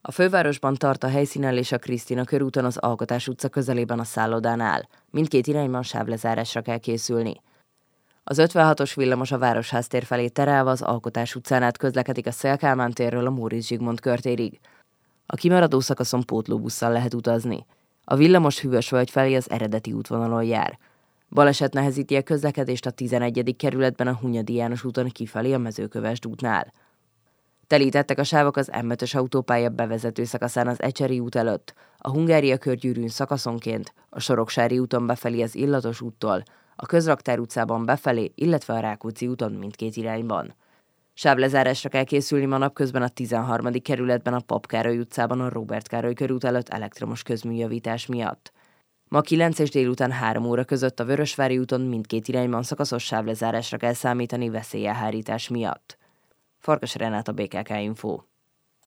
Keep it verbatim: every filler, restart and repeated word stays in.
A fővárosban tart a helyszínellés a Krisztina körúton az Alkotás utca közelében a szállodánál. Mindkét irányban sávlezárásra kell készülni. Az ötvenhatos villamos a Városház tér felé terelve az Alkotás utcán át közlekedik a Széll Kálmán térről a Móricz Zsigmond körtérig. A kimaradó szakaszon pótlóbusszal lehet utazni. A villamos Hűvösvölgy felé az eredeti útvonalon jár. Baleset nehezíti a közlekedést a tizenegyedik kerületben a Hunyadi János úton kifelé a Mezőkövesd útnál. Telítettek a sávok az M ötös autópálya bevezető szakaszán az Ecseri út előtt, a Hungária körgyűrűn szakaszonként, a Soroksári úton befelé az Illatos úttól, a Közraktár utcában befelé, illetve a Rákóczi úton mindkét irányban. Sávlezárásra kell készülni ma napközben a tizenharmadik kerületben a Pap Károly utcában a Róbert Károly körút előtt elektromos közműjavítás miatt. Ma kilenc és délután három óra között a Vörösvári úton mindkét irányban szakaszos sávlezárásra kell számítani veszélyelhárítás miatt. Farkas Renáta, bé ká ká Info.